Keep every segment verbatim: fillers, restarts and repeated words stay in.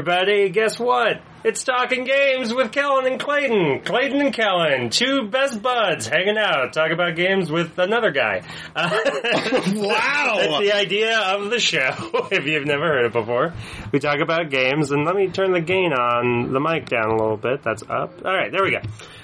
everybody. Guess what? It's Talking Games with Kellen and Clayton. Clayton and Kellen, two best buds, hanging out, talk about games with another guy. Uh, Wow! That's the idea of the show, if you've never heard it before. We talk about games, and let me turn the gain on the mic down a little bit. That's up. All right, there we go.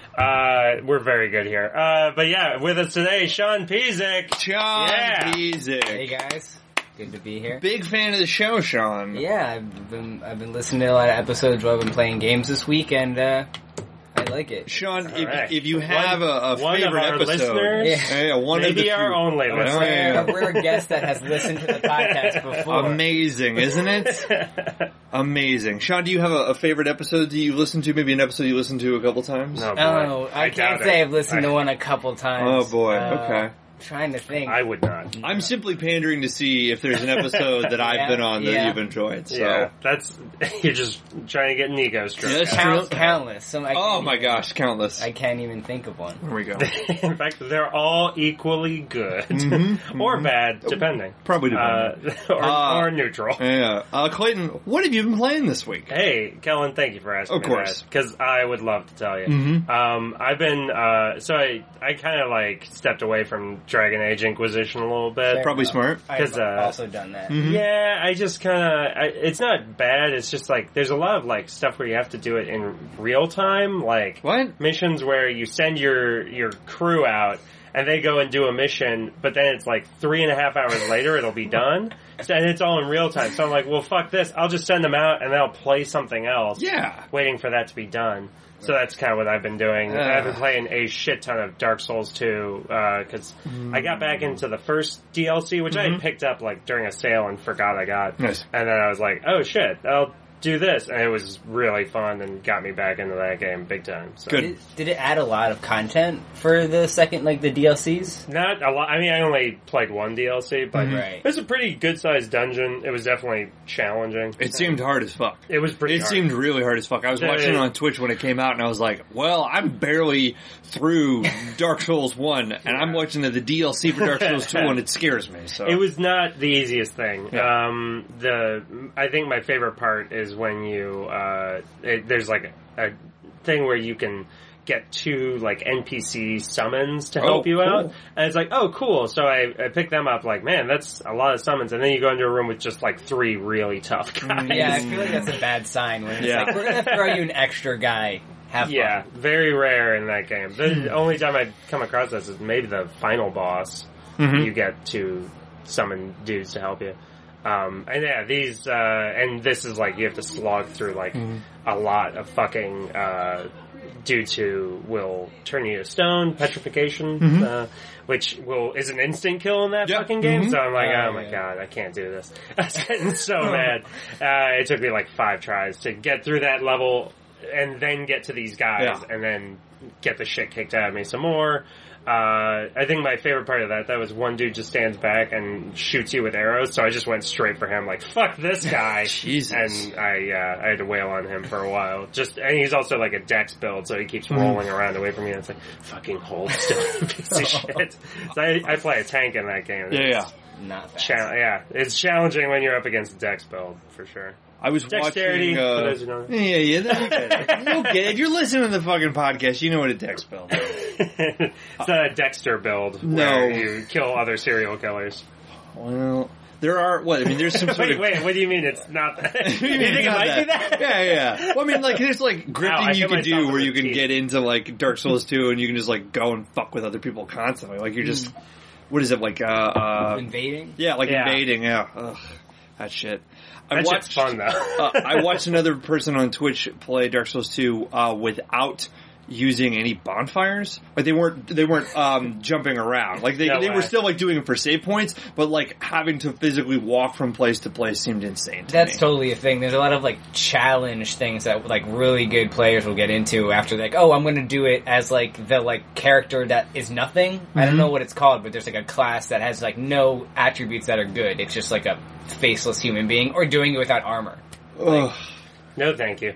Uh, we're very good here. Uh, but yeah, with us today, Sean Pizik. Sean Yeah. Pizik. Hey guys, good to be here. Big fan of the show, Sean. Yeah, I've been I've been listening to a lot of episodes where I've been playing games this week, and uh, I like it. Sean, if, right. if you have One- a, a one of favorite our episode, listeners, Yeah. yeah, one maybe of the our few. only Oh, listener. yeah. A rare guest that has listened to the podcast before. Amazing, isn't it? Amazing. Sean, do you have a, a favorite episode that you listened to? Maybe an episode you listened to a couple times? No, boy. Oh, I, I can't doubt say it. I've listened I- to one a couple times. Oh, boy. Uh, Okay. Trying to think. I would not. I'm simply pandering to see if there's an episode that I've Yeah, been on that yeah. you've enjoyed. So. Yeah, that's, you're just trying to get an ego stroke. Yeah, that's out. Count, countless. So I Oh can't my even- gosh, countless. I can't even think of one. There we go. In fact, they're all equally good. Mhm, or mhm. bad, depending. Probably Uh, depending. or, Uh, or neutral. Yeah. Uh, Clayton, what have you been playing this week? Hey, Kellen, thank you for asking Of me course. that, because I would love to tell you. Mhm. Um, I've been, uh, so I, I kind of like stepped away from Dragon Age Inquisition a little bit. Probably smart. I've 'Cause, uh, also done that. Mhm. Yeah, I just kind of, it's not bad, it's just like, there's a lot of like stuff where you have to do it in real time, like What? missions where you send your, your crew out and they go and do a mission, but then it's like three and a half hours later it'll be done. So, and it's all in real time. So I'm like, well, fuck this. I'll just send them out and they'll play something else. Yeah. Waiting for that to be done. So that's kind of what I've been doing. Uh. I've been playing a shit ton of Dark Souls two, uh, cause I got back into the first D L C, which I had picked up like during a sale and forgot I got. Nice. And then I was like, oh shit, I'll do this. And it was really fun and got me back into that game big time. So. Good. Did, did it add a lot of content for the second, like the D L Cs? Not a lot. I mean, I only played one D L C, but Right. it was a pretty good sized dungeon. It was definitely challenging. It seemed hard as fuck. It was pretty It hard. seemed really hard as fuck. I was Yeah, watching it yeah. on Twitch when it came out, and I was like, "Well, I'm barely through Dark Souls one, and I'm watching the, the D L C for Dark Souls two, and it scares me." So It was not the easiest thing. Yeah. Um, the I think my favorite part is when you uh, it, there's like a, a thing where you can get two like N P C summons to help Oh, you cool. out, and it's like, oh, cool. So I, I picked them up. Like, man, that's a lot of summons. And then you go into a room with just like three really tough guys. Yeah, I feel like that's a bad sign when it's Yeah. like, we're gonna throw you an extra guy. Have fun. Yeah, very rare in that game. The only time I've come across this is maybe the final boss. Mhm. You get to summon dudes to help you. Um, and yeah, these, uh, and this is like, you have to slog through like a lot of fucking, uh, dudes who will turn you to stone, petrification, uh, which will, is an instant kill in that Yeah. fucking game. Mhm. So I'm like, Oh, oh my yeah. god, I can't do this. I was getting so mad. Uh, it took me like five tries to get through that level and then get to these guys Yeah. and then get the shit kicked out of me some more. Uh, I think my favorite part of that, that was one dude just stands back and shoots you with arrows, so I just went straight for him, like, fuck this guy. Jesus. And I, uh, I had to wail on him for a while. Just, and he's also like a dex build, so he keeps Mm. rolling around away from me, and it's like, fucking hold still, you piece of shit. So I, I play a tank in that game. Yeah, yeah. Not fast. Cha- yeah, it's challenging when you're up against a dex build, for sure. I was Dexterity, watching. Uh, for those who don't know. yeah, yeah, that'll get it. You'll get it. If you're listening to the fucking podcast, you know what a dex build is. It's not a Dexter build No. where you kill other serial killers. Well, there are what I mean. There's some sort Wait, of. wait, what do you mean it's not that? you You think it got might be that? Yeah, yeah. Well, I mean, like, there's like Ow, grifting I you hit can myself do in where the you can teeth. get into like Dark Souls two, and you can just like go and fuck with other people constantly. Like you're just, what is it like? Uh, uh Invading? yeah, like Yeah. invading. Yeah, ugh, that shit. I That watched. shit's fun though. uh, I watched another person on Twitch play Dark Souls two uh, without using any bonfires. Like they weren't they weren't um, jumping around. Like they No they way. were still like doing it for save points, but like having to physically walk from place to place seemed insane to That's me. totally a thing. There's a lot of like challenge things that like really good players will get into after like, oh, I'm going to do it as like the like character that is nothing. I don't know what it's called, but there's like a class that has like no attributes that are good. It's just like a faceless human being or doing it without armor. Ugh. No, thank you.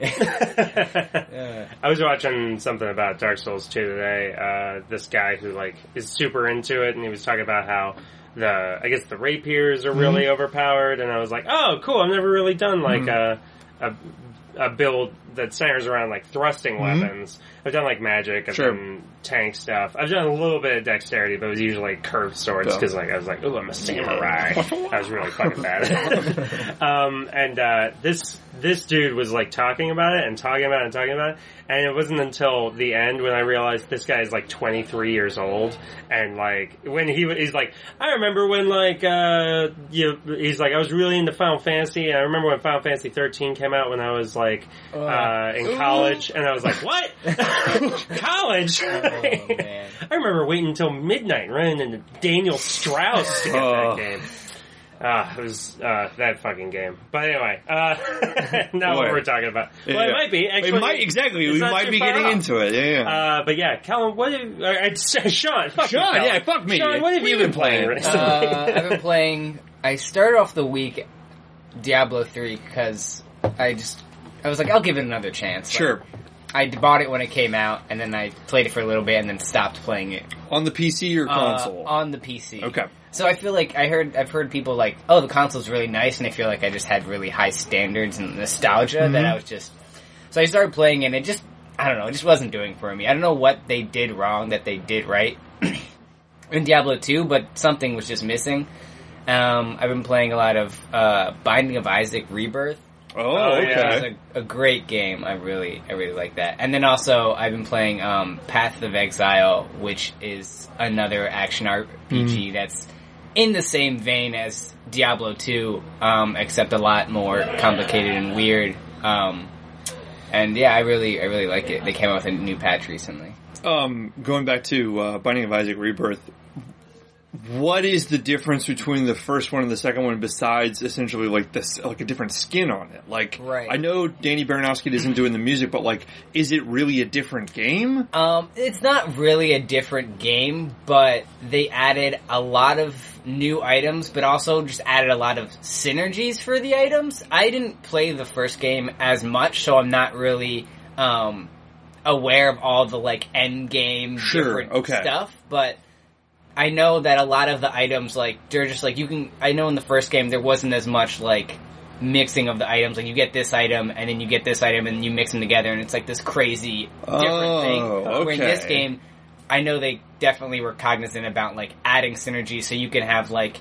Yeah. I was watching something about Dark Souls two today. Uh, this guy who like is super into it, and he was talking about how the I guess the rapiers are really overpowered, and I was like, oh, cool. I've never really done like a a a build that centers around like thrusting Mm-hmm. weapons. I've done like magic, I've Sure. done tank stuff. I've done a little bit of dexterity, but it was usually like curved swords because like I was like, oh, I'm a samurai. I was really fucking bad at it. um, and uh, this this dude was like talking about it and talking about it and talking about it, and it wasn't until the end when I realized this guy is like twenty-three years old, and like when he he's like, I remember when like uh, you he's like I was really into Final Fantasy, and I remember when Final Fantasy thirteen came out when I was like uh, in college, and I was like, what? College? Oh, man. I remember waiting until midnight running into Daniel Strauss to get Oh. that game. Ah, it was uh, that fucking game. But anyway, uh, not what Boy. we're talking about. Yeah. Well, it might be. Actually, it might exactly. it's We not might too be far getting off. into it. Yeah, yeah. Uh, but yeah, Callum, what have, uh, it's, Sean, fuck you, Sean, Callum. yeah, fuck me. Sean, what have What you have you been been playing playing? recently? Uh, I've been playing. I started off the week Diablo three because I just I was like, I'll give it another chance. Like, Sure. I bought it when it came out, and then I played it for a little bit, and then stopped playing it On the P C or uh, console? on the P C. Okay. So I feel like I heard I've heard people like, oh, the console's really nice, and I feel like I just had really high standards and nostalgia Mm-hmm. that I was just. So I started playing, and it just I don't know, it just wasn't doing for me. I don't know what they did wrong that they did right in Diablo two, but something was just missing. Um, I've been playing a lot of uh, Binding of Isaac Rebirth. Oh, Oh, okay. yeah. It's a, a great game. I really, I really like that. And then also, I've been playing um, Path of Exile, which is another action R P G that's in the same vein as Diablo two, um, except a lot more complicated and weird. Um, and yeah, I really, I really like it. They came out with a new patch recently. Um, going back to uh, Binding of Isaac Rebirth, what is the difference between the first one and the second one besides essentially like this, like a different skin on it? Like, Right. I know Danny Baranowski isn't doing the music, but like, is it really a different game? Um, it's not really a different game, but they added a lot of new items, but also just added a lot of synergies for the items. I didn't play the first game as much, so I'm not really, um, aware of all the, like, end game Sure, different okay. stuff, but I know that a lot of the items, like, they're just like, you can, I know in the first game there wasn't as much, like, mixing of the items. Like, you get this item, and then you get this item, and you mix them together, and it's like this crazy different Oh, thing. Where in this okay. game, I know they definitely were cognizant about, like, adding synergy, so you can have, like,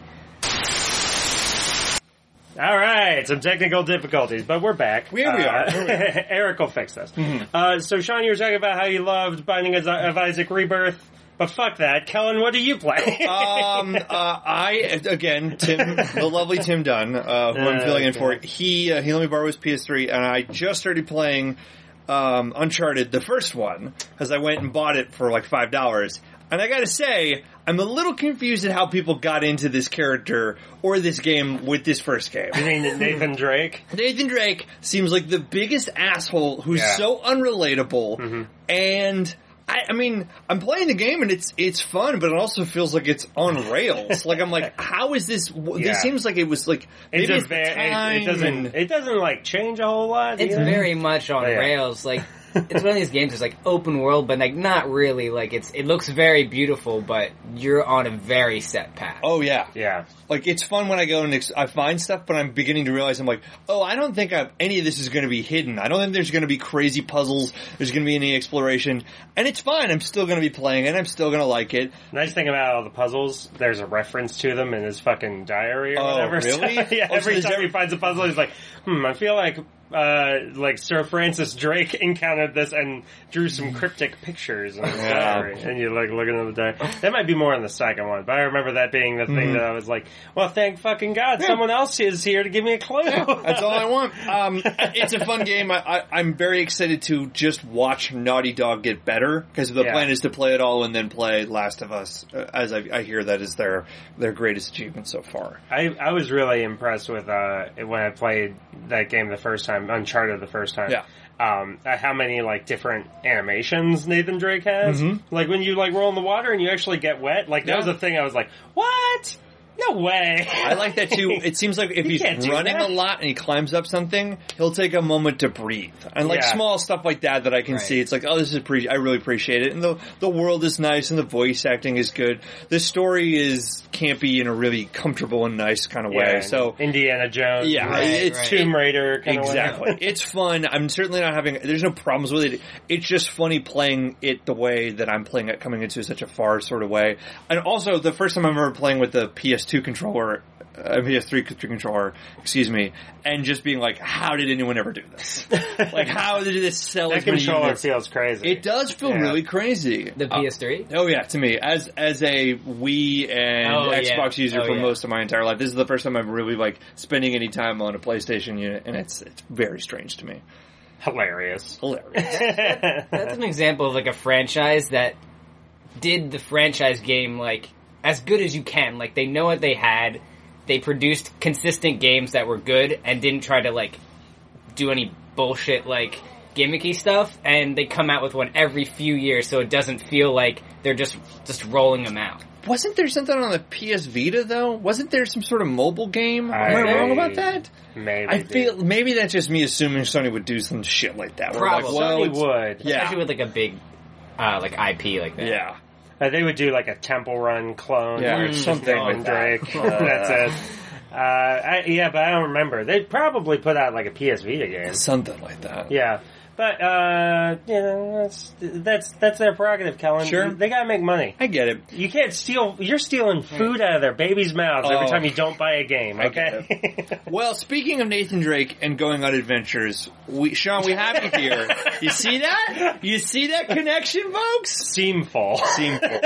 All right, some technical difficulties, but we're back. Here we are. Uh, Here we are. Eric will fix this. Uh, so, Sean, you were talking about how you loved Binding of of Isaac Rebirth, but fuck that. Kellen, what do you play? um, uh, I again, Tim, the lovely Tim Dunn, uh, who I'm Uh, filling in okay. for. He uh, he let me borrow his P S three, and I just started playing um, Uncharted, the first one, because I went and bought it for like five dollars. And I gotta say, I'm a little confused at how people got into this character or this game with this first game. You mean Nathan Drake? Nathan Drake seems like the biggest asshole who's Yeah. so unrelatable, Mm-hmm. and I, I mean, I'm playing the game and it's it's fun, but it also feels like it's on rails. Like I'm like, how is this? w Yeah. This seems like it was like It's maybe a it's the va- it, time it doesn't. and- It doesn't like change a whole lot. it's either. very much on Oh, yeah. rails. Like, it's one of these games that's like open world, but like not really. Like, it's it looks very beautiful, but you're on a very set path. Oh yeah, Yeah. like it's fun when I go and ex- I find stuff, but I'm beginning to realize I'm like, oh, I don't think I've, any of this is going to be hidden. I don't think there's going to be crazy puzzles. There's going to be any exploration, and it's fine. I'm still going to be playing it. I'm still going to like it. Nice thing about all the puzzles, there's a reference to them in his fucking diary or Oh, whatever. really? So, yeah, Oh, so every there's time every- he finds a puzzle, he's like, hmm, I feel like, uh, like Sir Francis Drake encountered this and drew some cryptic pictures in his Yeah. diary. And you like looking at the diary. That might be more in the second one, but I remember that being the thing that I was like, well, thank fucking God, someone else is here to give me a clue. That's all I want. Um, it's a fun game. I, I, I'm very excited to just watch Naughty Dog get better, because the Yeah. plan is to play it all and then play Last of Us, uh, as I, I hear that is their their greatest achievement so far. I, I was really impressed with uh, when I played that game the first time, Uncharted the first time. Yeah. Um, at how many like different animations Nathan Drake has. Mhm. Like when you like roll in the water and you actually get wet. Like that Yeah. was a thing I was like, what? No way. I like that too. It seems like if You he's can't do running that. a lot and he climbs up something, he'll take a moment to breathe. And like Yeah. small stuff like that that I can Right. see, it's like, oh, this is pretty, I really appreciate it. And the the world is nice and the voice acting is good. The story is campy in a really comfortable and nice kind of way. Yeah, So Indiana Jones. Yeah, Right, it's right. Tomb Raider kind exactly. of way. It's fun. I'm certainly not having, there's no problems with it. It's just funny playing it the way that I'm playing it, coming into such a far sort of way. And also, the first time I'm ever playing with the P S two controller, uh, P S three controller, excuse me, and just being like, how did anyone ever do this? Like, how did this sell That as many controller units? feels crazy. It does feel Yeah. really crazy. The Uh, P S three? Oh yeah, to me, as as a Wii and Oh, yeah. Xbox user Oh, for yeah. most of my entire life, this is the first time I'm really like spending any time on a PlayStation unit, and it's it's very strange to me. Hilarious. Hilarious. That's an example of like a franchise that did the franchise game like as good as you can. Like they know what they had. They produced consistent games that were good and didn't try to like do any bullshit like gimmicky stuff. And they come out with one every few years, so it doesn't feel like they're just just rolling them out. Wasn't there something on the P S Vita though? Wasn't there some sort of mobile game? Am I, I- wrong about that? Maybe. I feel maybe that's just me assuming Sony would do some shit like that. Where Probably. Like, well, Sony it's- would. Yeah. Especially with like a big uh, like I P like that. Yeah. Uh, they would do like a Temple Run clone. Yeah, where it's something just like Nathan that. Drake. That's it. Uh, I, yeah, but I don't remember. They'd probably put out like a P S Vita game. Something like that. Yeah. But, uh, you know, that's, that's, that's their prerogative, Kellen. Sure. They gotta make money. I get it. You can't steal, you're stealing food out of their babies' mouths every Oh. time you don't buy a game, I get okay? Well, speaking of Nathan Drake and going on adventures, we, Sean, we have you here. You see that? You see that connection, folks? Seamful. Seamful,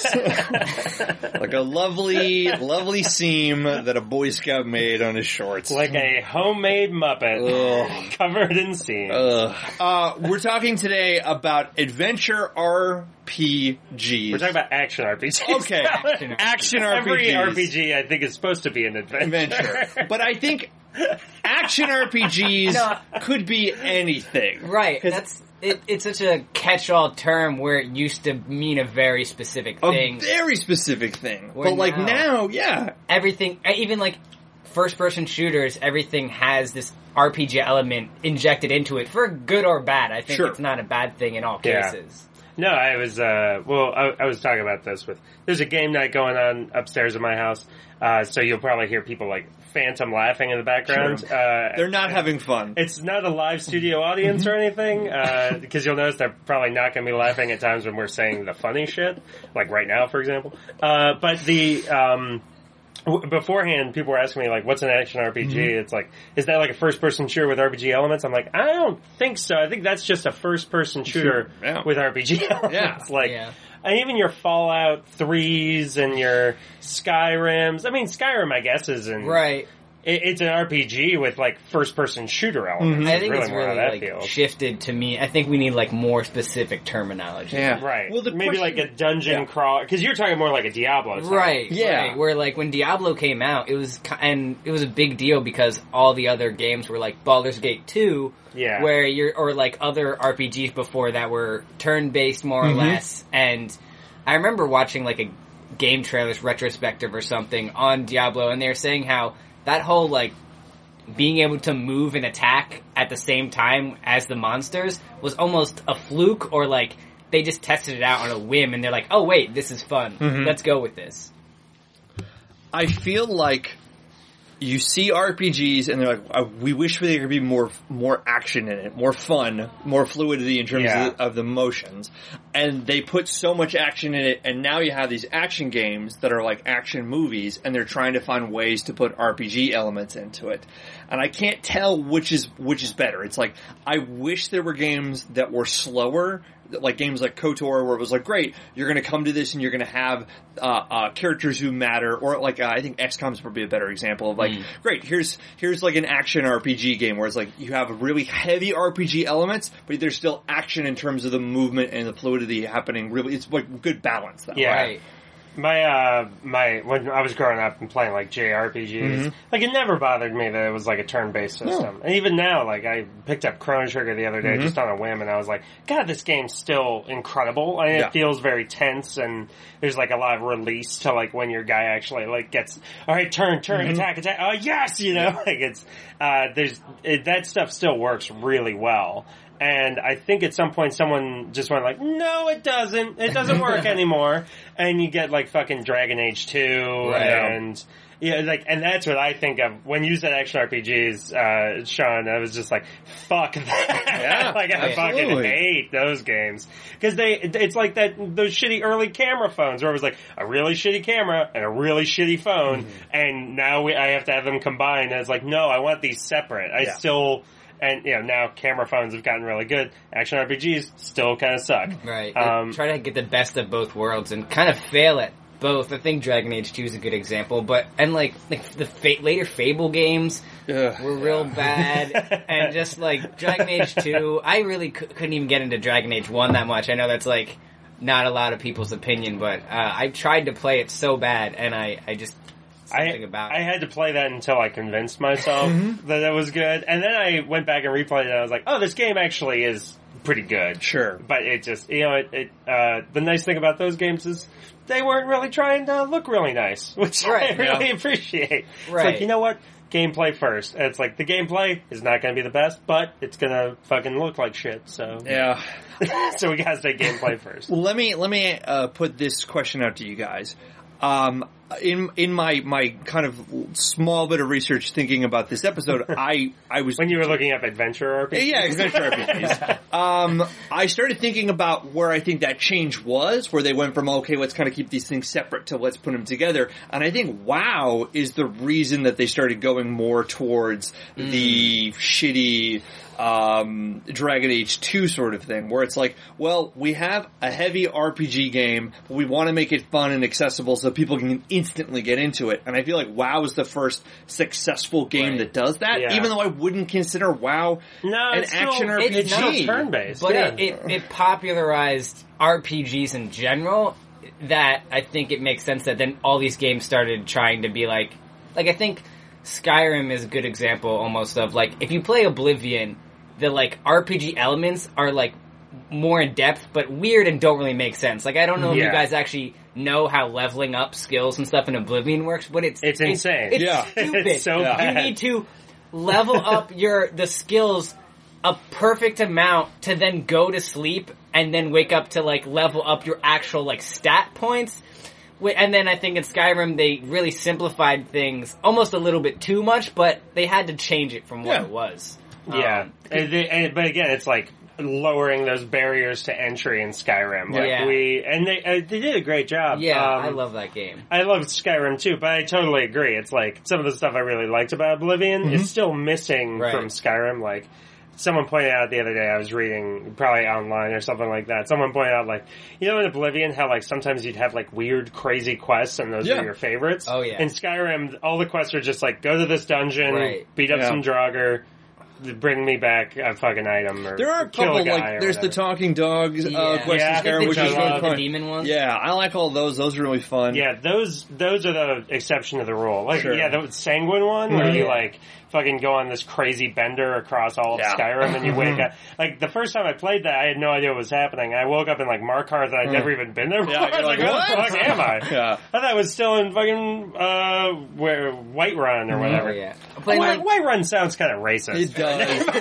yes. Like a lovely, lovely seam that a Boy Scout made on his shorts. Like a homemade Muppet Ugh. covered in seams. Ugh. Uh, we're talking today about adventure R P Gs. We're talking about action R P Gs. Okay, Action action R P Gs. Every R P G, I think, is supposed to be an adventure. Adventure. But I think action R P Gs No. could be anything. Right. 'Cause That's it, it's such a catch-all term where it used to mean a very specific a thing. very specific thing. Where But like now- now, yeah. Everything, even like first-person shooters, everything has this R P G element injected into it for good or bad. I think Sure. it's not a bad thing in all Yeah. cases. No, I was, uh, well, I, I was talking about this with, there's a game night going on upstairs in my house, uh, so you'll probably hear people like phantom laughing in the background. Sure. Uh, They're not having fun. It's not a live studio audience or anything, uh, because you'll notice they're probably not going to be laughing at times when we're saying the funny shit, like right now, for example. Uh, but the, um, w- beforehand, people were asking me, like, what's an action R P G? Mm-hmm. It's like, is that like a first-person shooter with R P G elements? I'm like, I don't think so. I think that's just a first-person shooter Yeah. with R P G elements. Yeah. Like, Yeah. and even your Fallout threes and your Skyrims. I mean, Skyrim, I guess, is in... Right. It, it's an R P G with like first person shooter elements. I It's think really it's more how really that like feels. shifted to me. I think we need like more specific terminology. Yeah. Right. Well, the maybe question- like a dungeon Yeah. crawl because you're talking more like a Diablo. Type. Right, Yeah. right. Where like when Diablo came out, it was ki- and it was a big deal because all the other games were like Baldur's Gate two, Yeah. where you're or like other R P Gs before that were turn based more or Mhm. less. And I remember watching like a game trailers retrospective or something on Diablo, and they were saying how that whole like being able to move and attack at the same time as the monsters was almost a fluke, or like they just tested it out on a whim and they're like, oh wait, this is fun. Mhm. Let's go with this. I feel like you see R P Gs and they're like, uh, we wish there could be more more action in it, more fun, more fluidity in terms Yeah. of, the, of the motions. And they put so much action in it, and now you have these action games that are like action movies, and they're trying to find ways to put R P G elements into it. And I can't tell which is which is better. It's like, I wish there were games that were slower, like games like KOTOR, where it was like, great, you're going to come to this and you're going to have uh, uh, characters who matter, or like uh, I think X COM is probably a better example of like, Mm. great, here's here's like an action R P G game where it's like you have really heavy R P G elements, but there's still action in terms of the movement and the fluidity happening. Really, it's like good balance though. Yeah. Right. My, uh, my, when I was growing up and playing, like, J R P Gs, mm-hmm. like, it never bothered me that it was, like, a turn-based system. No. And even now, like, I picked up Chrono Trigger the other day mm-hmm. just on a whim, and I was like, God, this game's still incredible. I mean, yeah. it feels very tense, and there's, like, a lot of release to, like, when your guy actually, like, gets, alright, turn, turn, mm-hmm. attack, attack, oh, yes! You know, yeah. like, it's, uh, there's, it, that stuff still works really well. And I think at some point someone just went like, no, it doesn't. It doesn't work anymore. And you get like fucking Dragon Age two right. and yeah, like, and that's what I think of when you said action R P Gs, uh, Sean. I was just like, fuck that. Yeah, like I absolutely. fucking hate those games because they. It's like that those shitty early camera phones where it was like a really shitty camera and a really shitty phone, mm-hmm. and now we, I have to have them combined. And it's like, no, I want these separate. I yeah. still. And, you know, now camera phones have gotten really good. Action R P Gs still kind of suck. Right. Um, try to get the best of both worlds and kind of fail at both. I think Dragon Age two is a good example. But, and like, like the fa- later Fable games ugh, were real yeah. bad. And just like, Dragon Age two, I really c- couldn't even get into Dragon Age one that much. I know that's like, not a lot of people's opinion, but, uh, I tried to play it so bad and I, I just, I, about I had to play that until I convinced myself that it was good. And then I went back and replayed it and I was like, oh, this game actually is pretty good. Sure. But it just, you know, it, it uh, the nice thing about those games is they weren't really trying to look really nice, which right, I really yeah. appreciate. Right. It's like, you know what? Gameplay first. And it's like, the gameplay is not going to be the best, but it's going to fucking look like shit, so. Yeah. So we gotta say gameplay first. Well, let me, let me, uh, put this question out to you guys. Um, in, in my, my kind of small bit of research thinking about this episode, I, I was... When you were looking up adventure R P Gs? Yeah, adventure R P Gs. um, I started thinking about where I think that change was, where they went from, okay, let's kind of keep these things separate to let's put them together. And I think WoW is the reason that they started going more towards mm. the shitty... um, Dragon Age two sort of thing, where it's like, well, we have a heavy R P G game, but we want to make it fun and accessible so people can instantly get into it. And I feel like WoW is the first successful game right. that does that, yeah. even though I wouldn't consider WoW no, an it's action still, R P G. It's still turn-based. But yeah. it, it, it popularized R P Gs in general, that I think it makes sense that then all these games started trying to be like, like I think Skyrim is a good example almost of like, if you play Oblivion, the like R P G elements are like more in depth, but weird and don't really make sense. Like I don't know if yeah. you guys actually know how leveling up skills and stuff in Oblivion works, but it's it's insane. It's, it's yeah. stupid. It's so yeah. bad. You need to level up your the skills a perfect amount to then go to sleep and then wake up to like level up your actual like stat points. And then I think in Skyrim they really simplified things almost a little bit too much, but they had to change it from what yeah. it was. Yeah, um, and, they, and, but again, it's like lowering those barriers to entry in Skyrim. Like yeah. we and they uh, they did a great job. Yeah, um, I love that game. I love Skyrim too, but I totally agree. It's like some of the stuff I really liked about Oblivion mm-hmm. is still missing right. from Skyrim. Like someone pointed out the other day, I was reading probably online or something like that. Someone pointed out like, you know, in Oblivion, how like sometimes you'd have like weird, crazy quests, and those yeah. are your favorites. Oh yeah. In Skyrim, all the quests are just like go to this dungeon, right. beat up yeah. some Draugr. Bring me back a fucking item, or there are a kill couple a guy like there's whatever. the talking dogs uh, yeah. quest yeah, in Skyrim, which I is really love. fun. The demon ones. Yeah, I like all those. Those are really fun. Yeah, those those are the exception to the rule. Like sure. yeah, the Sanguine one mm-hmm. where you like fucking go on this crazy bender across all of yeah. Skyrim and you wake up. Like the first time I played that, I had no idea what was happening. I woke up in like Markarth and I'd mm. never even been there before. Yeah, I was like, like, what? what the fuck am I? Yeah. I thought I was still in fucking uh, where Whiterun or whatever. Oh, yeah. White, like, Whiterun sounds kind of racist. It does.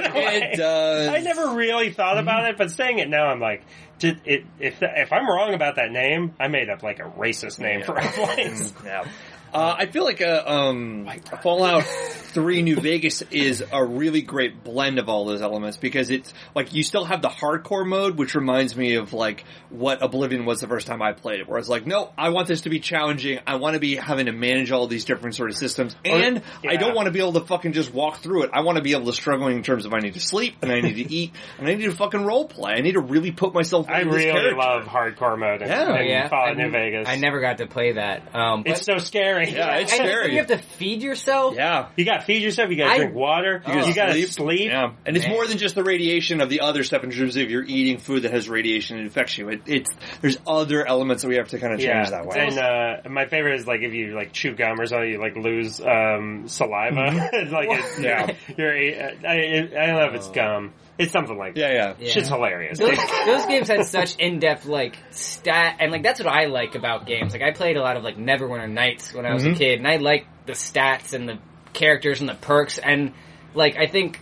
It does. I never really thought about it, but saying it now, I'm like, did it, if if I'm wrong about that name, I made up like a racist name yeah. for a place. yeah. Uh, I feel like a, um, Fallout three New Vegas is a really great blend of all those elements because it's like you still have the hardcore mode, which reminds me of like what Oblivion was the first time I played it, where it's like, no, I want this to be challenging. I want to be having to manage all these different sort of systems, and or, yeah. I don't want to be able to fucking just walk through it. I want to be able to struggle in terms of I need to sleep and I need to eat and I need to fucking role play. I need to really put myself. I into this really character. love hardcore mode in, yeah. in yeah. Fallout I, New Vegas. I never got to play that. Um, it's so scary. Yeah, it's and scary. You have to feed yourself. Yeah, you got gotta feed yourself. You gotta I- drink water. Oh. You gotta sleep. Yeah, and it's Man. more than just the radiation of the other stuff in terms of you're eating food that has radiation and infects you. It, it's there's other elements that we have to kind of change Yeah, that way. and uh, my favorite is like if you like chew gum or something, you like lose um, saliva. It's like it's, Yeah. you're, I, I don't know if it's gum. It's something like that. yeah, yeah, Yeah. Shit's hilarious. Those, those games had such in-depth, like, stat, and, like, that's what I like about games. Like, I played a lot of, like, Neverwinter Nights when I was Mhm. a kid, and I liked the stats and the characters and the perks, and, like, I think,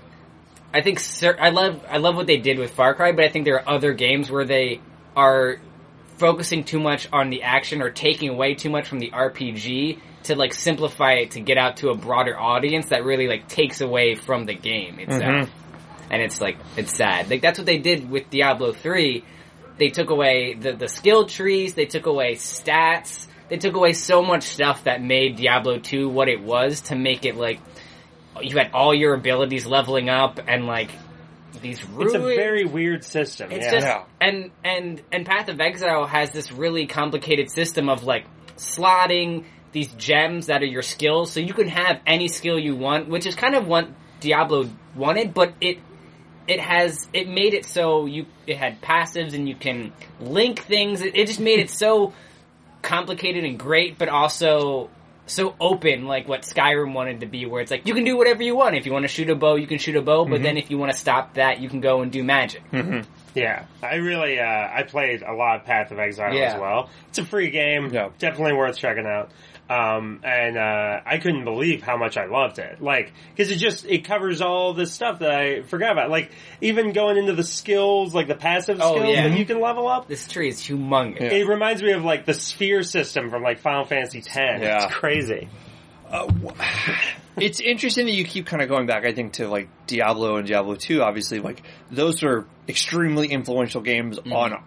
I think, cer- I love, I love what they did with Far Cry, but I think there are other games where they are focusing too much on the action or taking away too much from the R P G to, like, simplify it to get out to a broader audience that really, like, takes away from the game itself. Mhm. And it's like, it's sad. Like, that's what they did with Diablo three. They took away the, the skill trees, they took away stats, they took away so much stuff that made Diablo two what it was to make it like, you had all your abilities leveling up and like, these It's a really... very weird system. It's yeah. just, Yeah. and, and, and Path of Exile has this really complicated system of like, slotting these gems that are your skills, so you can have any skill you want, which is kind of what Diablo wanted, but it, it has, it made it so you, it had passives and you can link things. It, it just made it so complicated and great, but also so open, like what Skyrim wanted to be, where it's like, you can do whatever you want. If you want to shoot a bow, you can shoot a bow, but Mm-hmm. then if you want to stop that, you can go and do magic. Mm-hmm. Yeah, I really, uh, I played a lot of Path of Exile Yeah. as well. It's a free game. Yeah. Definitely worth checking out. Um, and, uh, I couldn't believe how much I loved it. Like, cause it just, it covers all this stuff that I forgot about. Like, even going into the skills, like the passive Oh, skills yeah. that you can level up. This tree is humongous. Yeah. It reminds me of like the sphere system from like Final Fantasy X. Yeah. It's crazy. Uh, w- it's interesting that you keep kind of going back, I think, to like Diablo and Diablo two. Obviously, like those are extremely influential games Mm-hmm. on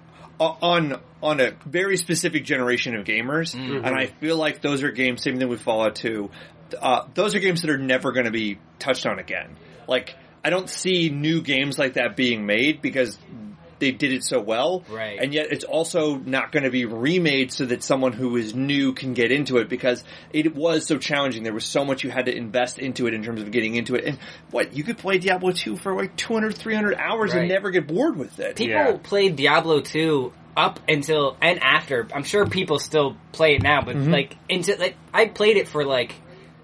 on on a very specific generation of gamers, Mm-hmm. and I feel like those are games. Same thing with Fallout two. Uh, those are games that are never going to be touched on again. Like I don't see new games like that being made because they did it so well. Right. And yet it's also not going to be remade so that someone who is new can get into it because it was so challenging. There was so much you had to invest into it in terms of getting into it. And what, you could play Diablo two for like two hundred, three hundred hours Right. and never get bored with it. People Yeah. played Diablo two up until and after. I'm sure people still play it now, but Mm-hmm. like into like I played it for like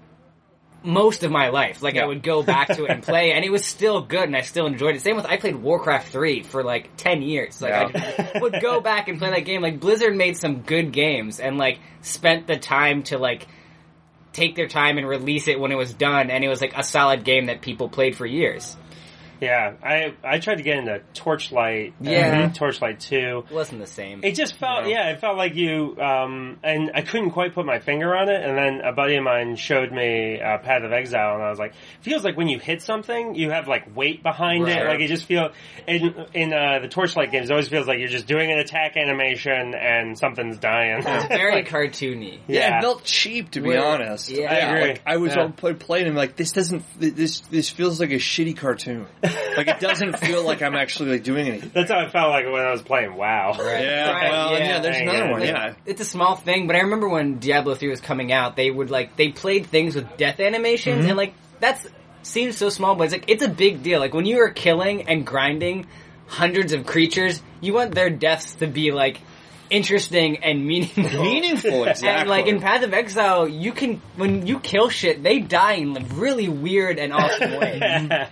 most of my life. Like Yeah. I would go back to it and play, and it was still good, and I still enjoyed it. Same with I played Warcraft three for like ten years. Like I Yeah. just would go back and play that game. Like Blizzard made some good games and like spent the time to like take their time and release it when it was done, and it was like a solid game that people played for years. Yeah, I I tried to get into Torchlight. Yeah. uh, Torchlight two. It wasn't the same. It just felt, No. yeah, it felt like you, um, and I couldn't quite put my finger on it, and then a buddy of mine showed me uh, Path of Exile, and I was like, feels like when you hit something, you have, like, weight behind it, Right. like, it just feels, in, in uh, the Torchlight games, it always feels like you're just doing an attack animation, and something's dying. It's very Like, cartoony. Yeah, Yeah. it felt cheap to be Where- honest. yeah. I agree. Like I was Yeah. all play, playing and like this doesn't this this feels like a shitty cartoon. Like it doesn't feel like I'm actually like doing anything. That's how it felt like when I was playing WoW. Right. Yeah, Right, well, yeah. yeah, there's Dang another it. one. Like, Yeah, It's a small thing, but I remember when Diablo three was coming out, they would like, they played things with death animations, and like, that's, seems so small, but it's like, it's a big deal. Like, when you are killing and grinding hundreds of creatures, you want their deaths to be like, interesting and meaningful. meaningful. Exactly. And like in Path of Exile, you can, when you kill shit, they die in like really weird and awesome ways.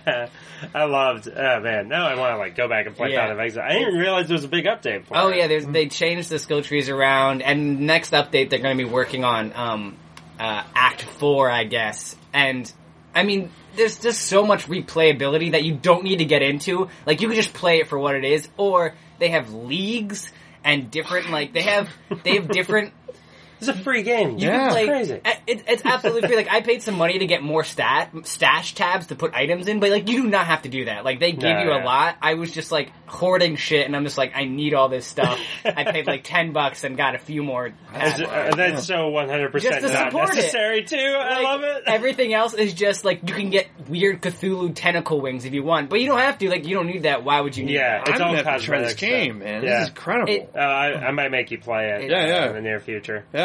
I loved, oh man, now I want to like go back and play Yeah. Path of Exile. I didn't realize there was a big update for Oh it. yeah, there's, they changed the skill trees around, and next update they're going to be working on um, uh, Act Four, I guess. And I mean, there's just so much replayability that you don't need to get into. Like you can just play it for what it is, or they have leagues and different like they have they have different. It's a free game. You Yeah. can play. Crazy. uh, It, it's absolutely free. Like I paid some money to get more stat stash tabs to put items in, but like you do not have to do that. Like they give No, you a yeah. lot. I was just like hoarding shit, and I'm just like, I need all this stuff. I paid like ten bucks and got a few more. Is tabs. it- uh, that's so one hundred percent Just to not support it. necessary too. I Like, love it. Everything else is just like you can get weird Cthulhu tentacle wings if you want, but you don't have to. Like you don't need that. Why would you need Yeah. that? It's I'm all gonna have to try this cosmetic game, stuff. man. Yeah. This is incredible. It- Uh, I, I might make you play it Yeah, uh, yeah. in the near future. yeah,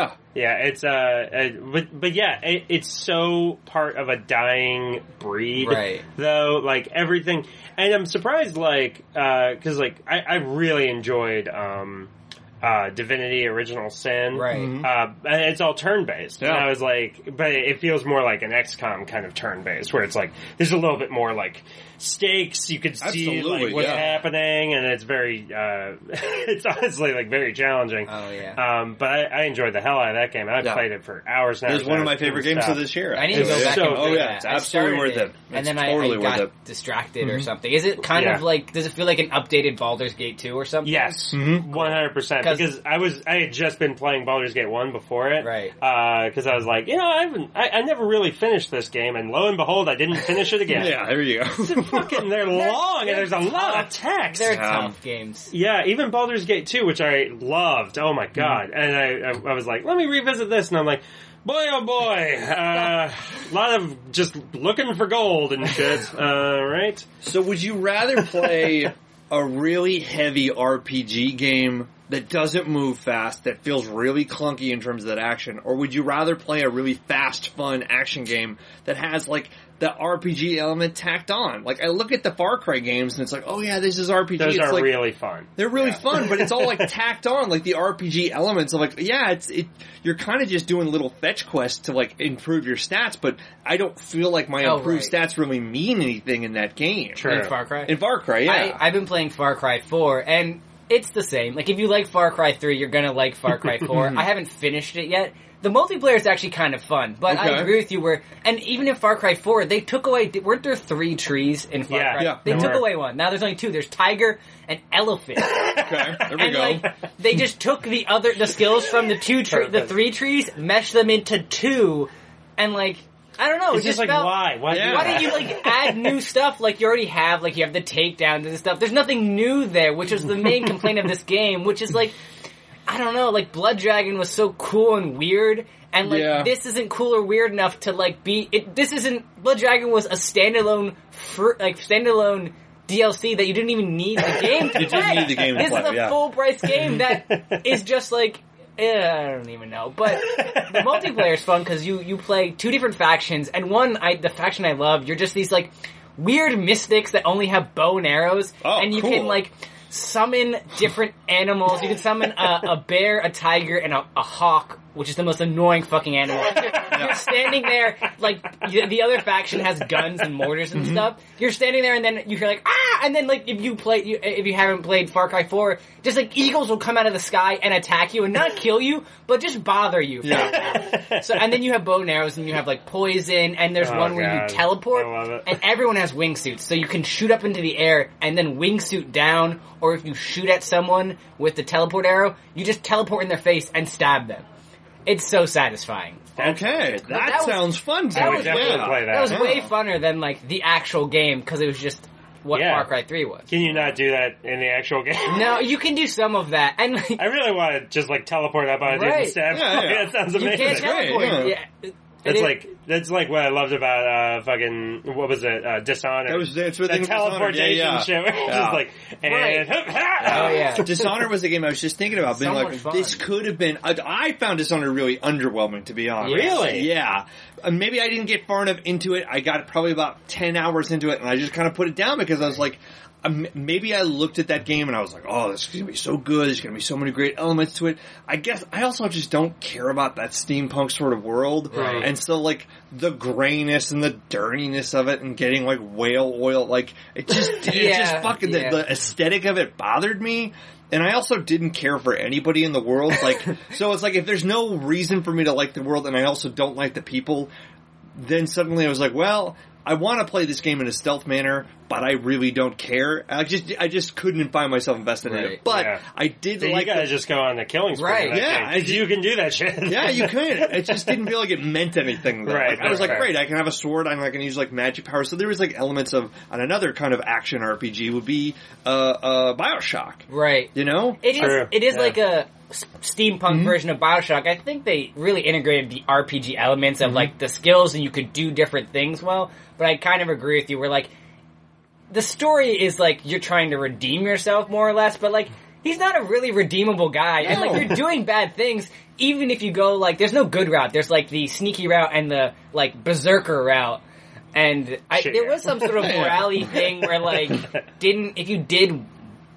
Yeah. Yeah, it's uh, uh but but yeah, it, it's so part of a dying breed, Right. Though, like everything, and I'm surprised, like, uh, because like I, I really enjoyed um, uh, Divinity: Original Sin, Right. Mhm. Uh, and it's all turn based, and Yeah. I was like, but it feels more like an X COM kind of turn based, where it's like there's a little bit more like stakes. You can see Absolutely, like what's yeah. happening, and it's very, uh, it's honestly like very challenging. Oh yeah. Um, but I, I enjoyed the hell out of that game. I've Yeah. played it for hours now. It was one of my favorite games of this year. I need to It's go back so- and play oh, yeah, that. it's I absolutely started worth it. And It's then I, totally I worth got it. distracted or Mhm. something. Is it kind Yeah. of like, does it feel like an updated Baldur's Gate two or something? Yes, Mhm. one hundred percent. 'Cause- Because I was, I had just been playing Baldur's Gate one before it, Right. Because I was like, you know, I haven't, I, I never really finished this game, and lo and behold, I didn't finish it again. Yeah, there you go. Fucking, they're long, and there's a lot of text. They're Yeah. tough games. Yeah, even Baldur's Gate two, which I loved. Oh my god! And I, I, I was like, let me revisit this, and I'm like, boy, oh boy, uh, a lot of just looking for gold and shit. Uh, right? So would you rather play a really heavy R P G game that doesn't move fast, that feels really clunky in terms of that action, or would you rather play a really fast, fun action game that has like the R P G element tacked on? Like I look at the Far Cry games and it's like, oh yeah, this is R P G. Those it's are like, really fun. They're really Yeah. fun, but it's all like tacked on, like the R P G elements of like, yeah, it's it. You're kind of just doing little fetch quests to like improve your stats, but I don't feel like my Oh, improved right. stats really mean anything in that game. True. In Far Cry? In Far Cry, yeah. I, I've been playing Far Cry four, and it's the same. Like, if you like Far Cry three, you're gonna like Far Cry four. I haven't finished it yet. The multiplayer is actually kind of fun, but I Okay. agree with you where, and even in Far Cry four, they took away, weren't there three trees in Far Yeah. Cry? Yeah, they there took were. away one. Now there's only two. There's Tiger and Elephant. Okay, there we And go. like, they just took the other, the skills from the two, tre- the Perfect. three trees, meshed them into two, and like, I don't know, It's it just just like, felt, why? Why, Yeah. do why that? don't you like add new stuff like you already have? Like you have the takedowns and stuff. There's nothing new there, which is the main complaint of this game. Which is like, I don't know. Like Blood Dragon was so cool and weird, and like Yeah. this isn't cool or weird enough to like be. It, this isn't Blood Dragon was a standalone, fr- like standalone D L C that you didn't even need the game to You play. didn't need the game to this play, is a yeah. full price game that is just like. Eh, I don't even know, but the multiplayer is fun because you, you play two different factions, and one, I the faction I love, you're just these like weird mystics that only have bow and arrows, Oh, and you cool. can like summon different animals. You can summon a, a bear, a tiger, and a, a hawk, which is the most annoying fucking animal. You're, you're standing there, like the, the other faction has guns and mortars and stuff. You're standing there, and then you hear like ah, and then like if you play, you, if you haven't played Far Cry four, just like eagles will come out of the sky and attack you, and not kill you, but just bother you. Yeah. So and then you have bow and arrows, and you have like poison, and there's Oh, one where God. you teleport, I love it. and everyone has wingsuits, so you can shoot up into the air and then wingsuit down, or if you shoot at someone with the teleport arrow, you just teleport in their face and stab them. It's so satisfying. Okay, that, that was- sounds fun to that me. was definitely yeah. play That was Yeah. way funner than like the actual game because it was just what Yeah. Far Cry three was. Can you not do that in the actual game? No, you can do some of that, and like, I really want to just like teleport up on a dude Right. and stab. Yeah, yeah. That sounds you amazing. can't great, teleport. yeah. Yeah. That's It- like that's like what I loved about uh fucking what was it uh, Dishonored. That was that's what that they teleportation yeah, yeah. shit. Where it's Yeah. just like and Right. oh Oh, yeah. Dishonored was the game I was just thinking about, being So like, much fun. this could have been. I, I found Dishonored really underwhelming, to be honest. Really? Yeah. Uh, maybe I didn't get far enough into it. I got probably about ten hours into it, and I just kind of put it down because I was like, um, maybe I looked at that game and I was like, oh, this is going to be so good. There's going to be so many great elements to it. I guess I also just don't care about that steampunk sort of world. Right. And so, like, the grayness and the dirtiness of it and getting, like, whale oil, like, it just, it just Yeah, fucking, yeah. the, the aesthetic of it bothered me. And I also didn't care for anybody in the world. Like, so it's like, if there's no reason for me to like the world and I also don't like the people, then suddenly I was like, well, I want to play this game in a stealth manner, but I really don't care. I just, I just couldn't find myself invested in Right. it. But Yeah. I did So like you gotta the, just go on the killing spree. Right. in that Yeah, game, I 'cause just- you can do that shit. yeah, you could. It just didn't feel like it meant anything. Though. Right, Like, I was right, like, right. great, I can have a sword, and I can use like magic power. So there was like elements of, and another kind of action R P G would be, uh, uh, Bioshock. Right. You know? It is. True. It is Yeah. like a s- steampunk Mm-hmm. version of Bioshock. I think they really integrated the R P G elements of Mm-hmm. like the skills, and you could do different things well. But I kind of agree with you. Where like the story is like you're trying to redeem yourself more or less, but like he's not a really redeemable guy, and like No. you're doing bad things. Even if you go like, there's no good route. There's like the sneaky route and the like berserker route. And I, Shit, there yeah. was some sort of morality thing where like, didn't if you did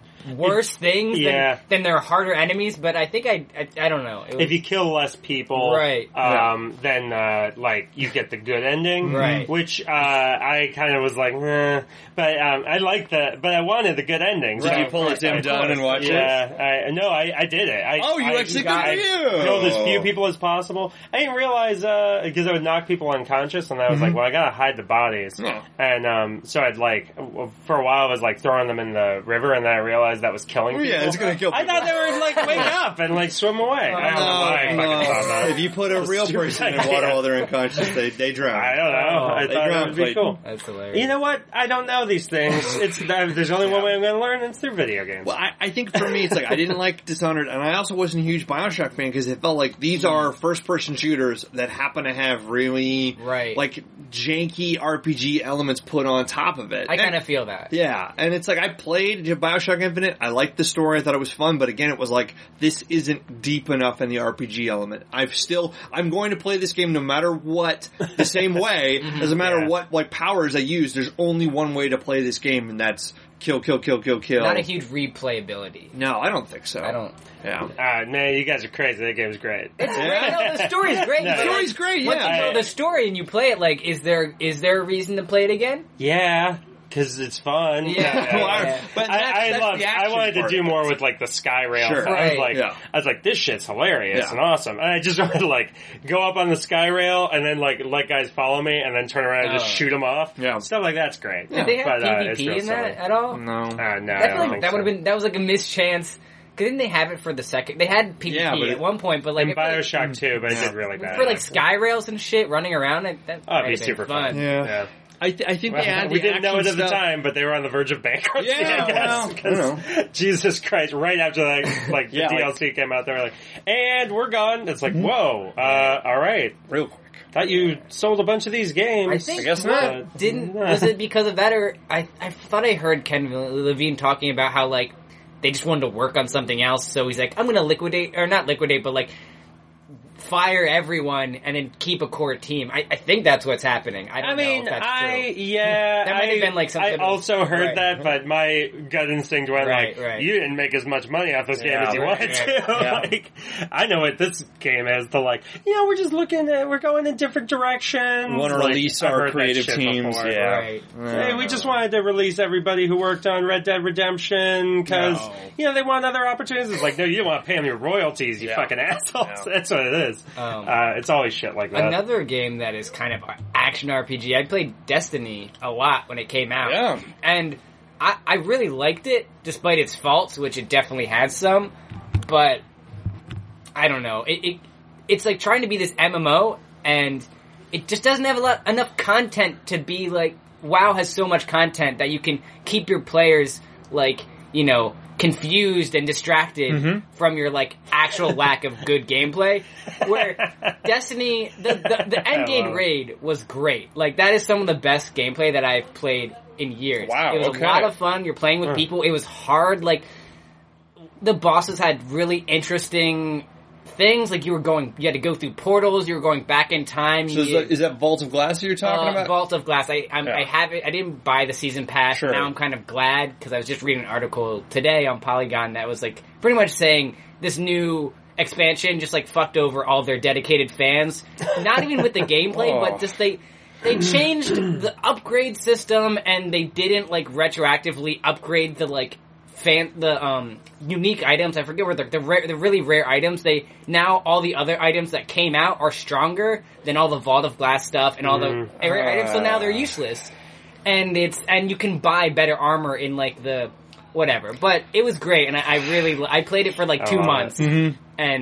worse things, yeah. then, then they're harder enemies. But I think I I, I don't know. It was, If you kill less people, Right. um, then, uh, like, you get the good ending. Right. Which, uh, I kind of was like, eh. But, um, I liked the, but I wanted the good ending. Did so you of pull course a Tim I- Dunn and watch it? Yeah, I, no, I, I did it. I, Oh, you I, actually got good it. for you. killed as few people as possible. I didn't realize, uh, because I would knock people unconscious, and I was like, well, I gotta hide the bodies. Yeah. And, um, so I'd like, for a while I was like throwing them in the river, and then I realized that was killing people. Yeah, it's gonna kill I people. thought they were like wake up and like swim away. I don't know why I No, fucking thought that. no. If you put a real Stupid person in idea. water while they're unconscious, they they drown. I don't know. I They thought drown, that would be Clayton. cool. That's hilarious. You know what? I don't know these things. It's there's only one way I'm going to learn, and it's through video games. Well, I, I think for me, it's like I didn't like Dishonored, and I also wasn't a huge Bioshock fan because it felt like these are first-person shooters that happen to have really Right. like janky R P G elements put on top of it. I kind And- of feel that. yeah, and it's like I played Bioshock Infinite. I liked the story. I thought it was fun, but again, it was like this isn't deep enough in the R P G element. I've still I'm going to play this game no matter what, the same way. Doesn't matter Yeah. what like powers I use. There's only one way to play this game, and that's kill, kill, kill, kill, kill. Not a huge replayability. No, I don't think so. I don't. Yeah. Uh, man, you guys are crazy. That game's great. It's great. No, the story's great. No, but, the like, story's great, Once yeah. you know I- the story and you play it, like, is there is there a reason to play it again? Yeah, because it's fun. Yeah. Well, I- Yeah. but I, that's, I that's loved. the I action wanted to part do of it. more with like the sky rail. Sure. stuff. I was Right. like, Yeah. I was like, this shit's hilarious Yeah. and awesome. And I just wanted to like go up on the sky rail and then like let guys follow me and then turn around and just Oh. shoot them off. Yeah. Stuff like that's great. Did they have But, uh, it's PvP real in that silly. at all? No. Uh, no, I I don't feel like think that so. would have been that was like a mischance. Cause didn't they have it for the second? They had PvP Yeah, but at it- one point, but like in I feel like- Bioshock too, but it Yeah. did really bad. for like sky rails and shit running around, it, that Oh, it'd be might have been super fun. fun. Yeah. Yeah. I, th- I think they had we the didn't know it action at the stuff. time, but they were on the verge of bankruptcy. Yeah, I guess, well, 'cause you Jesus Christ! Right after that, like the Yeah, D L C came out, they were like, "And we're gone." It's like, whoa, uh, all right. Real quick. Thought you sold a bunch of these games. I think I guess well, not. Didn't was it because of that, or I I thought I heard Ken Levine talking about how like they just wanted to work on something else, so he's like, I'm gonna liquidate or not liquidate, but like fire everyone and then keep a core team. I, I think that's what's happening. I don't I mean, know if that's I true. yeah, That might have I, been, like, something I of- also heard right. that, but my gut instinct went Right, like, right. "You didn't make as much money off this game Yeah, as you right, wanted right. to." Yeah. Like, I know what this game is. To like, you know, we're just looking at, we're going in different directions. We want to Like, release I've our heard that creative shit teams. before. Yeah. Right. Hey, we just wanted to release everybody who worked on Red Dead Redemption because, No. you know, they want other opportunities. It's like, no, you don't want to pay them your royalties, you Yeah. fucking assholes. Yeah. That's what it is. Um, uh, it's always shit like that. Another game that is kind of action R P G. I played Destiny a lot when it came out. Yeah. And I, I really liked it, despite its faults, which it definitely had some. But I don't know. It, it it's like trying to be this M M O, and it just doesn't have a lot enough content to be like. WoW has so much content that you can keep your players like you know confused and distracted Mm-hmm. from your like actual lack of good gameplay. Where Destiny, the the, the end game love it. raid was great. Like that is some of the best gameplay that I've played in years. Wow, it was okay. a lot of fun. You're playing with Huh. people. It was hard. Like the bosses had really interesting things. Like you were going, you had to go through portals. You were going back in time. So is You- that, is that Vault of Glass that you're talking uh, about? Vault of Glass. I I'm, Yeah. I have it. I didn't buy the season pass. Sure. Now I'm kind of glad because I was just reading an article today on Polygon that was like pretty much saying this new expansion just like fucked over all their dedicated fans. Not even with the gameplay, Oh. but just they they changed the upgrade system and they didn't like retroactively upgrade the like fan the um unique items. I forget where the the, rare, the really rare items. They now all the other items that came out are stronger than all the Vault of Glass stuff and all Mm. the rare items. So now they're Ah. useless. And it's and you can buy better armor in like the whatever. But it was great, and I, I really I played it for like I two love months, Mhm. and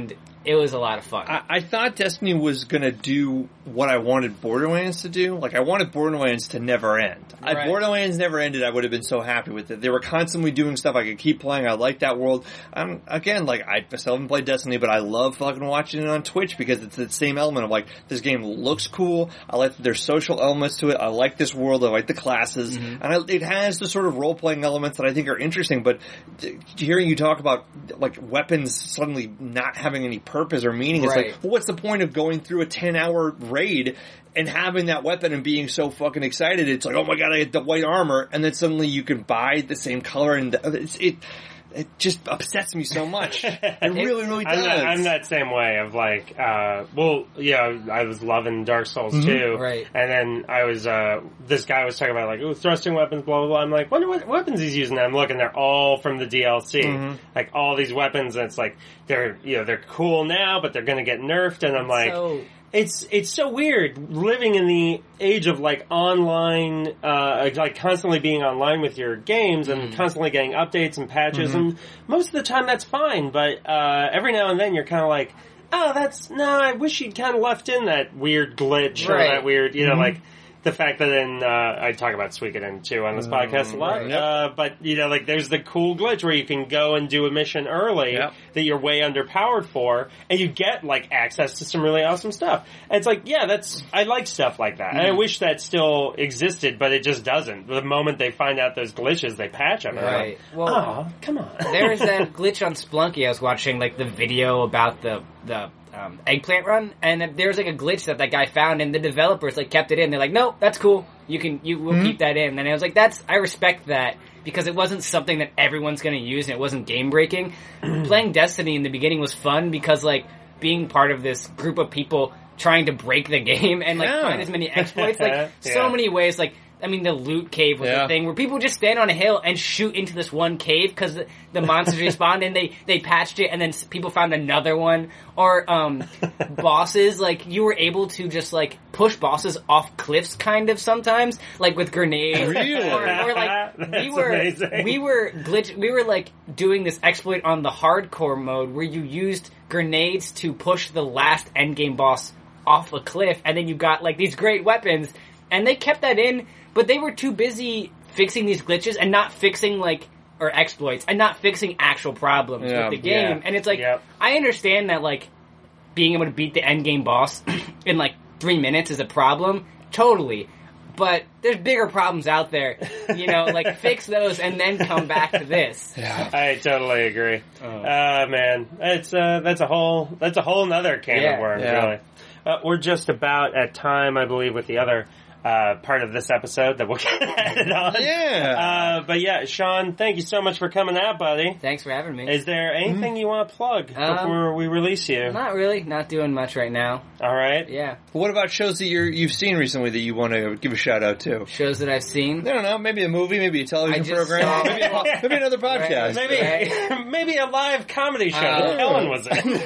it was a lot of fun. I, I thought Destiny was going to do what I wanted Borderlands to do. Like, I wanted Borderlands to never end. Right. If Borderlands never ended, I would have been so happy with it. They were constantly doing stuff I could keep playing. I like that world. Um, again, like, I still haven't played Destiny, but I love fucking watching it on Twitch because it's the same element of, like, this game looks cool. I like that there's social elements to it. I like this world. I like the classes. Mm-hmm. And I, it has the sort of role-playing elements that I think are interesting, but t- hearing you talk about, like, weapons suddenly not having any purpose or meaning, it's Right. like, well, what's the point of going through a ten hour raid and having that weapon and being so fucking excited? It's like, oh my god, I get the white armor, and then suddenly you can buy the same color, and it's, it it just upsets me so much. It really, really does. I'm that, I'm that same way of like, uh, well, yeah, I was loving Dark Souls Mm-hmm. too, Right. And then I was, uh, this guy was talking about like, oh, thrusting weapons, blah blah blah. I'm like, wonder what weapons he's using. And I'm looking, they're all from the D L C, Mm-hmm. like all these weapons, and it's like they're, you know, they're cool now, but they're gonna get nerfed, and I'm like. So, It's it's so weird living in the age of like online, uh, like constantly being online with your games and Mm. constantly getting updates and patches, Mm-hmm. and most of the time that's fine, but uh, every now and then you're kind of like, oh, that's no, I wish you'd kind of left in that weird glitch or Right. that weird, you know, Mm-hmm. like. The fact that in, uh, I talk about Suikoden too on this podcast a lot, right. Yep. uh, but you know, like there's the cool glitch where you can go and do a mission early Yep. that you're way underpowered for, and you get like access to some really awesome stuff. And it's like, yeah, that's, I like stuff like that. Mm. And I wish that still existed, but it just doesn't. The moment they find out those glitches, they patch them. And I'm right. like, Well, oh, come on. there was that glitch on Splunky. I was watching like the video about the the um, eggplant run, and there was like a glitch that that guy found, and the developers like kept it in. They're like, "No, that's cool. You can you will Mm-hmm. keep that in." And I was like, "That's I respect that because it wasn't something that everyone's going to use, and it wasn't game breaking." Playing Destiny in the beginning was fun because like being part of this group of people trying to break the game and like Yeah. find as many exploits, like so Yeah. many ways, like. I mean, the loot cave was Yeah. a thing where people just stand on a hill and shoot into this one cave because the, the monsters respawned and they, they patched it and then s- people found another one. Or, um, bosses, like, you were able to just, like, push bosses off cliffs kind of sometimes, like with grenades. Really? Or, or like, we That's were, amazing. we were glitch, we were, like, doing this exploit on the hardcore mode where you used grenades to push the last endgame boss off a cliff and then you got, like, these great weapons. And they kept that in, but they were too busy fixing these glitches and not fixing, like, or exploits, and not fixing actual problems Yeah, with the game. yeah. And it's like, Yep. I understand that, like, being able to beat the endgame boss in, like, three minutes is a problem. Totally. But there's bigger problems out there. You know, like, fix those and then come back to this. Yeah. I totally agree. Oh. Uh, man, it's uh, that's a whole that's a whole nother can Yeah. of worms, Yeah. really. Uh, we're just about at time, I believe, with the other uh, part of this episode that we'll get added on. Yeah. Uh, but yeah, Sean, thank you so much for coming out, buddy. Thanks for having me. Is there anything you want to plug Um, before we release you? Not really. Not doing much right now. All right. Yeah. What about shows that you're, you've seen recently that you want to give a shout out to? Shows that I've seen. I don't know, maybe a movie, maybe a television I just program, saw- maybe, a, po- maybe another podcast. Right. Maybe maybe a live comedy show Uh, that Ellen was in.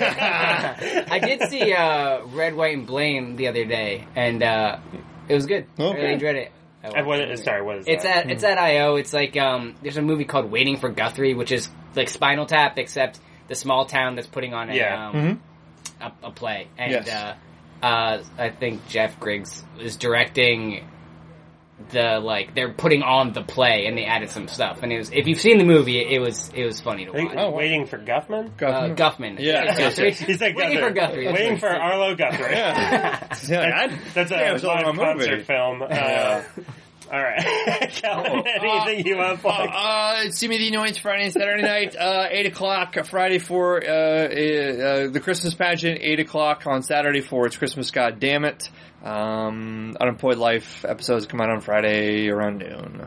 I did see uh, Red, White, and Blame the other day, and uh, it was good. I Okay. really enjoyed it. I And watched what, it. sorry, what is It's that? at it's at I O. It's like um, there's a movie called Waiting for Guthrie, which is like Spinal Tap, except the small town that's putting on a Yeah. um, Mm-hmm. a, a play. And Yes. uh, uh, I think Jeff Griggs is directing the like they're putting on the play, and they added some stuff. And it was if you've seen the movie, it, it was it was funny to Are you watch. Oh, wow. waiting for Guffman? Uh, Guffman. Yeah. It's Guthrie. He said Waiting for Guthrie. that's Waiting what for he said. Arlo Guthrie. Yeah. Yeah, That's, that's yeah, a it's a live long concert movie. film. Uh, Yeah. All right. Calvin, anything you want to plug? Uh, see me the Annoyance Friday and Saturday night, uh, eight o'clock Friday for, uh, uh, the Christmas pageant, eight o'clock on Saturday for It's Christmas, God Damn It. Um, Unemployed Life episodes come out on Friday around noon.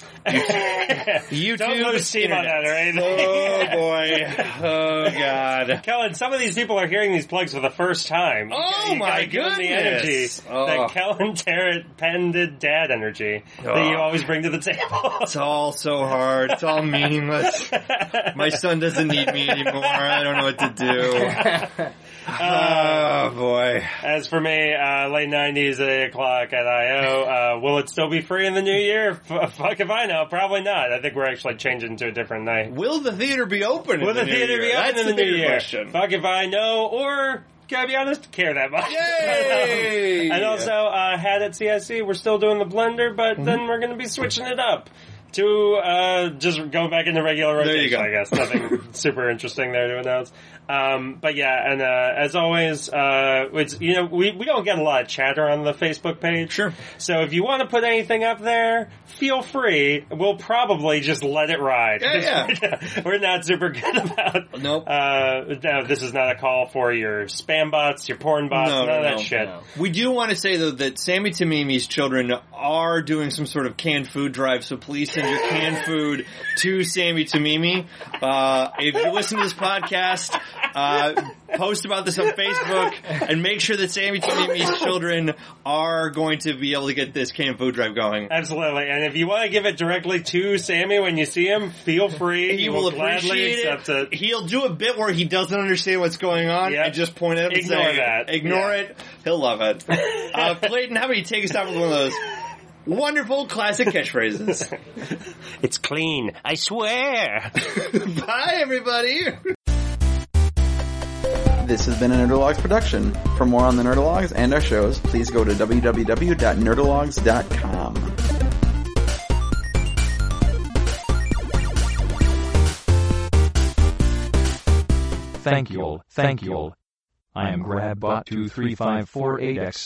YouTube. Don't lose steam on that or anything. Oh boy. Oh god. Kellen, some of these people are hearing these plugs for the first time. You Oh, gotta- you my gotta give them the energy. goodness. Oh. That Kellen Tarrant pended dad energy that Oh. you always bring to the table. It's all so hard. It's all meaningless. My son doesn't need me anymore. I don't know what to do. Oh boy. As for me, uh, late nineties at eight o'clock at I O. Uh, will it still be free in the new year? F- fuck if I know. no, probably not. I think we're actually changing to a different night. Will the theater be open? Will in the, the new theater year? be open That's in the, the new bigger year? question. Fuck if I know, or gotta be honest, care that much. Yay! And also, uh, had at C I C, we're still doing the blender, but mm-hmm. then we're gonna be switching it up to uh, just go back into regular rotation. I guess nothing super interesting there to announce. Um, but yeah, and uh, as always, uh, it's, you know, we, we don't get a lot of chatter on the Facebook page. Sure. So if you want to put anything up there, feel free. We'll probably just let it ride. Yeah, yeah. We're not super good about. Nope. Uh, no, this is not a call for your spam bots, your porn bots, no, none no, of that no, shit. No. We do want to say though that Sammy Tamimi's children are doing some sort of canned food drive, so please send your canned food to Sammy Tamimi. Uh, if you listen to this podcast, uh, post about this on Facebook and make sure that Sammy Tamimi's children are going to be able to get this canned food drive going. Absolutely. And if you want to give it directly to Sammy when you see him, feel free. He, he will, will gladly appreciate accept it. it. He'll do a bit where he doesn't understand what's going on Yep. and just point at it and Ignore say, that. Ignore Yeah. it. He'll love it. uh, Clayton, how about you take us out with one of those wonderful classic catchphrases? It's clean. I swear. Bye, everybody. This has been a Nerdalogs production. For more on the Nerdalogs and our shows, please go to w w w dot nerdalogs dot com. Thank you, thank you. I am GrabBot two three five four eight X.